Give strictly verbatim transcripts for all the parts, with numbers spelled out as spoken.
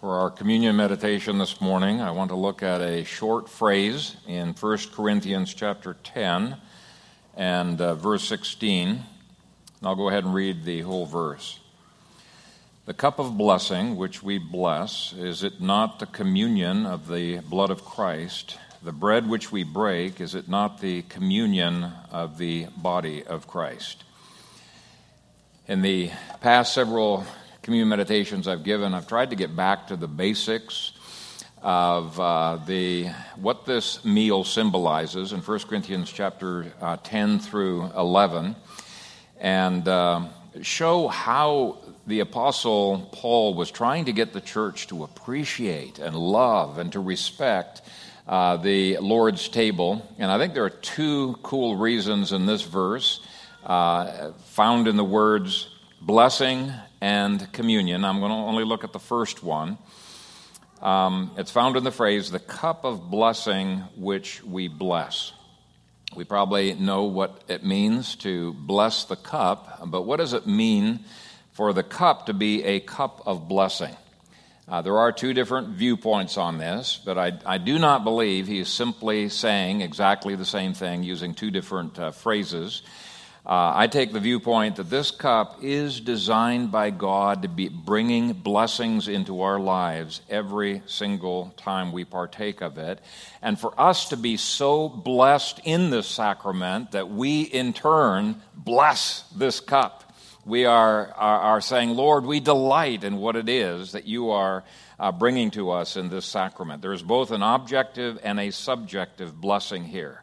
For our communion meditation this morning, I want to look at a short phrase in First Corinthians chapter ten and uh, verse sixteen. And I'll go ahead and read the whole verse. The cup of blessing which we bless, is it not the communion of the blood of Christ? The bread which we break, is it not the communion of the body of Christ? In the past several communion meditations I've given, I've tried to get back to the basics of uh, the what this meal symbolizes in First Corinthians chapter uh, ten through eleven, and uh, show how the Apostle Paul was trying to get the church to appreciate and love and to respect uh, the Lord's table. And I think there are two cool reasons in this verse uh, found in the words blessing and communion. I'm going to only look at the first one. Um, it's found in the phrase, the cup of blessing which we bless. We probably know what it means to bless the cup, but what does it mean for the cup to be a cup of blessing? Uh, there are two different viewpoints on this, but I, I do not believe he is simply saying exactly the same thing using two different uh, phrases. Uh, I take the viewpoint that this cup is designed by God to be bringing blessings into our lives every single time we partake of it, and for us to be so blessed in this sacrament that we in turn bless this cup. We are, are, are saying, Lord, we delight in what it is that you are uh, bringing to us in this sacrament. There is both an objective and a subjective blessing here.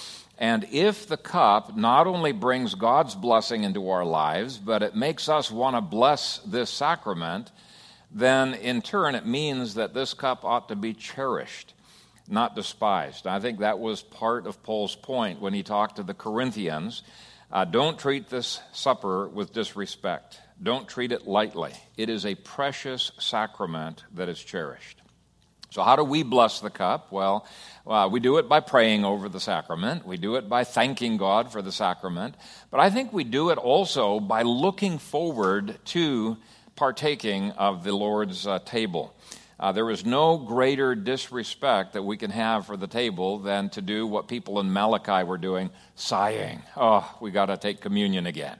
And if the cup not only brings God's blessing into our lives, but it makes us want to bless this sacrament, then in turn it means that this cup ought to be cherished, not despised. I think that was part of Paul's point when he talked to the Corinthians. Uh, don't treat this supper with disrespect. Don't treat it lightly. It is a precious sacrament that is cherished. So how do we bless the cup? Well, uh, we do it by praying over the sacrament. We do it by thanking God for the sacrament. But I think we do it also by looking forward to partaking of the Lord's uh, table. Uh, there is no greater disrespect that we can have for the table than to do what people in Malachi were doing, sighing, oh, we got to take communion again.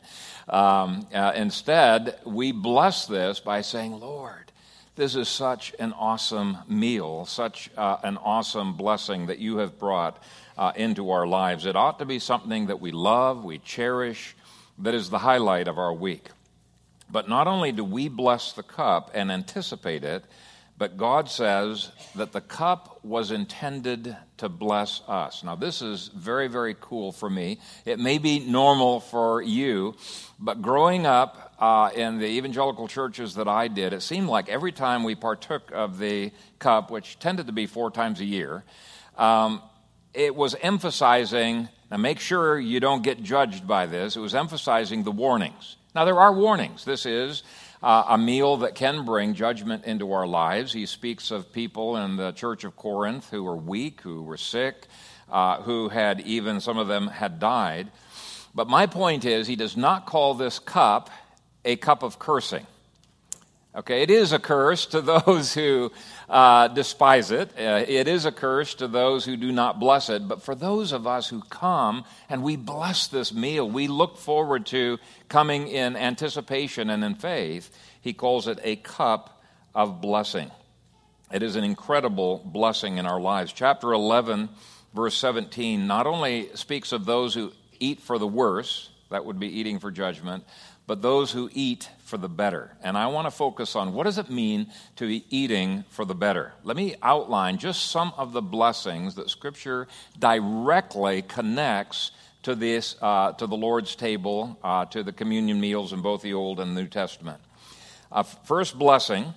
Um, uh, instead, we bless this by saying, Lord, this is such an awesome meal, such uh, an awesome blessing that you have brought uh, into our lives. It ought to be something that we love, we cherish, that is the highlight of our week. But not only do we bless the cup and anticipate it, but God says that the cup was intended to bless us. Now, this is very, very cool for me. It may be normal for you, but growing up uh, in the evangelical churches that I did, it seemed like every time we partook of the cup, which tended to be four times a year, um, it was emphasizing, now make sure you don't get judged by this, it was emphasizing the warnings. Now, there are warnings. This is Uh, a meal that can bring judgment into our lives. He speaks of people in the church of Corinth who were weak, who were sick, uh, who had even, some of them had died. But my point is, he does not call this cup a cup of cursing. Okay, it is a curse to those who uh, despise it. Uh, it is a curse to those who do not bless it. But for those of us who come and we bless this meal, we look forward to coming in anticipation and in faith, he calls it a cup of blessing. It is an incredible blessing in our lives. Chapter eleven, verse seventeen, not only speaks of those who eat for the worse, that would be eating for judgment, but those who eat for the better. And I want to focus on what does it mean to be eating for the better. Let me outline just some of the blessings that Scripture directly connects to this, uh, to the Lord's table, uh, to the communion meals in both the Old and New Testament. Uh, first blessing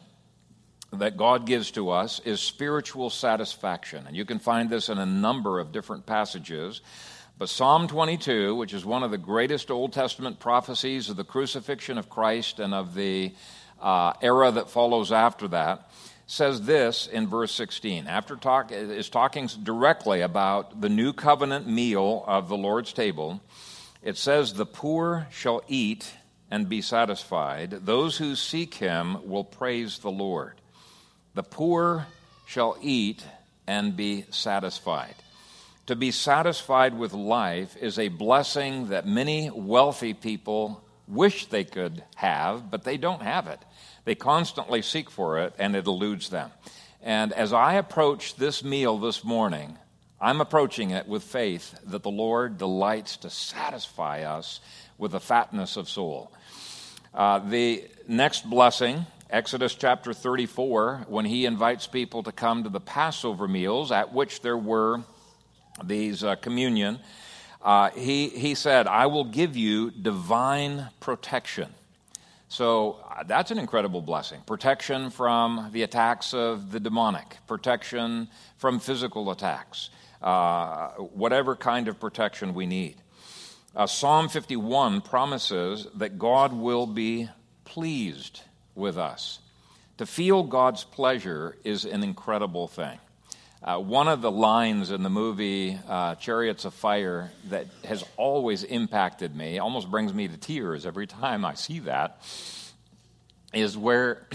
that God gives to us is spiritual satisfaction. And you can find this in a number of different passages. But Psalm twenty-two, which is one of the greatest Old Testament prophecies of the crucifixion of Christ and of the uh, era that follows after that, says this in verse sixteen. After talk is talking directly about the new covenant meal of the Lord's table, it says, "The poor shall eat and be satisfied. Those who seek him will praise the Lord." The poor shall eat and be satisfied. To be satisfied with life is a blessing that many wealthy people wish they could have, but they don't have it. They constantly seek for it, and it eludes them. And as I approach this meal this morning, I'm approaching it with faith that the Lord delights to satisfy us with the fatness of soul. Uh, the next blessing, Exodus chapter thirty-four, when he invites people to come to the Passover meals, at which there were these uh, communion, uh, he, he said, I will give you divine protection. So uh, that's an incredible blessing. Protection from the attacks of the demonic, protection from physical attacks, uh, whatever kind of protection we need. Uh, Psalm fifty-one promises that God will be pleased with us. To feel God's pleasure is an incredible thing. Uh, one of the lines in the movie uh, Chariots of Fire that has always impacted me, almost brings me to tears every time I see that, is where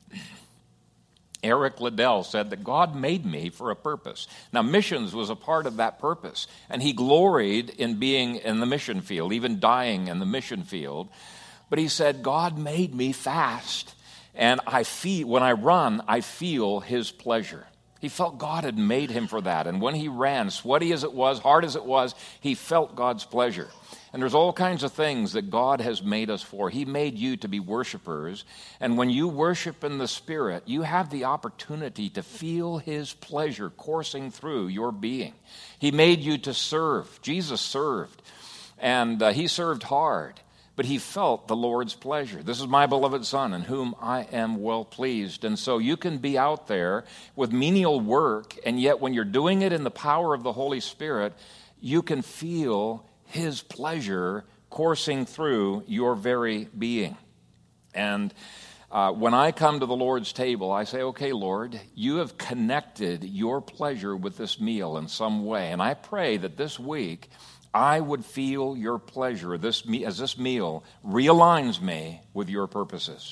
Eric Liddell said that God made me for a purpose. Now, missions was a part of that purpose, and he gloried in being in the mission field, even dying in the mission field. But he said, God made me fast, and I feel when I run, I feel his pleasure. He felt God had made him for that. And when he ran, sweaty as it was, hard as it was, he felt God's pleasure. And there's all kinds of things that God has made us for. He made you to be worshipers. And when you worship in the Spirit, you have the opportunity to feel his pleasure coursing through your being. He made you to serve. Jesus served. And uh, he served hard. But he felt the Lord's pleasure. This is my beloved Son, in whom I am well pleased. And so you can be out there with menial work, and yet when you're doing it in the power of the Holy Spirit, you can feel his pleasure coursing through your very being. And uh, when I come to the Lord's table, I say, okay, Lord, you have connected your pleasure with this meal in some way. And I pray that this week I would feel your pleasure this as this meal realigns me with your purposes.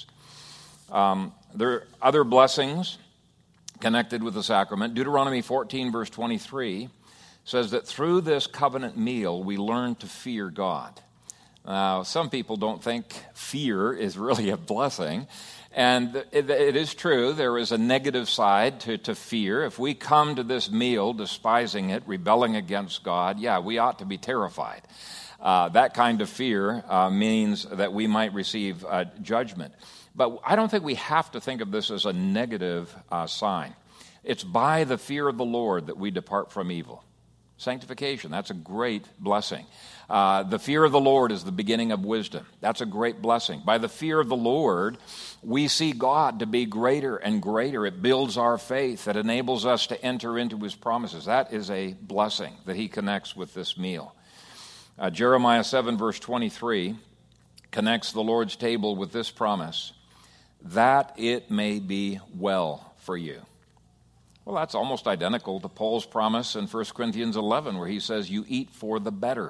Um, there are other blessings connected with the sacrament. Deuteronomy fourteen, verse twenty-three says that through this covenant meal, we learn to fear God. Now, some people don't think fear is really a blessing. And it, it is true, there is a negative side to, to fear. If we come to this meal despising it, rebelling against God, yeah, we ought to be terrified. Uh, that kind of fear uh, means that we might receive uh, judgment. But I don't think we have to think of this as a negative uh, sign. It's by the fear of the Lord that we depart from evil. Sanctification, that's a great blessing. Uh, the fear of the Lord is the beginning of wisdom. That's a great blessing. By the fear of the Lord, we see God to be greater and greater. It builds our faith. It enables us to enter into his promises. That is a blessing that he connects with this meal. Uh, Jeremiah seven, verse twenty-three connects the Lord's table with this promise, that it may be well for you. Well, that's almost identical to Paul's promise in First Corinthians eleven, where he says, you eat for the better,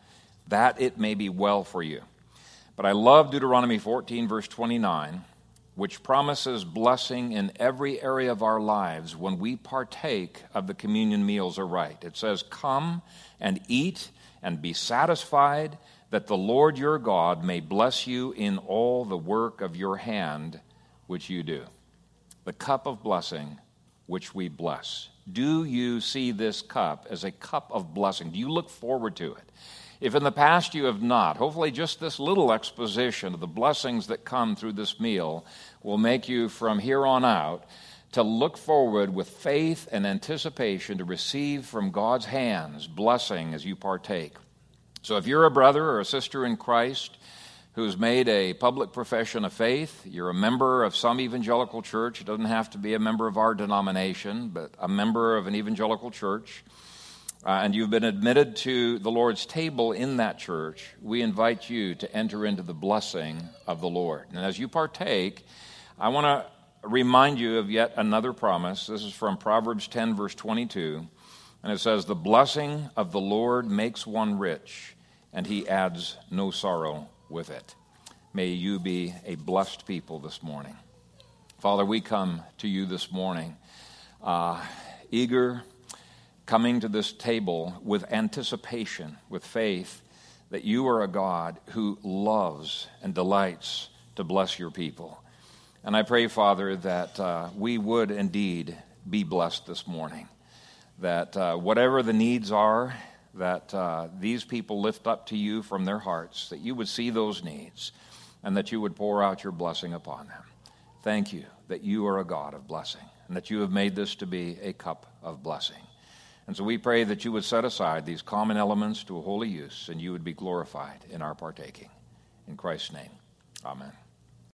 that it may be well for you. But I love Deuteronomy fourteen, verse twenty-nine, which promises blessing in every area of our lives when we partake of the communion meals aright. It says, come and eat and be satisfied, that the Lord your God may bless you in all the work of your hand which you do. The cup of blessing which we bless. Do you see this cup as a cup of blessing? Do you look forward to it? If in the past you have not, hopefully just this little exposition of the blessings that come through this meal will make you from here on out to look forward with faith and anticipation to receive from God's hands blessing as you partake. So if you're a brother or a sister in Christ who's made a public profession of faith, you're a member of some evangelical church, it doesn't have to be a member of our denomination, but a member of an evangelical church, uh, and you've been admitted to the Lord's table in that church, we invite you to enter into the blessing of the Lord. And as you partake, I want to remind you of yet another promise. This is from Proverbs ten, verse twenty-two, and it says, the blessing of the Lord makes one rich, and he adds no sorrow with it. May you be a blessed people this morning. Father, we come to you this morning, uh, eager, coming to this table with anticipation, with faith, that you are a God who loves and delights to bless your people. And I pray, Father, that uh, we would indeed be blessed this morning, that uh, whatever the needs are, that uh, these people lift up to you from their hearts, that you would see those needs, and that you would pour out your blessing upon them. Thank you that you are a God of blessing, and that you have made this to be a cup of blessing. And so we pray that you would set aside these common elements to a holy use, and you would be glorified in our partaking. In Christ's name, amen.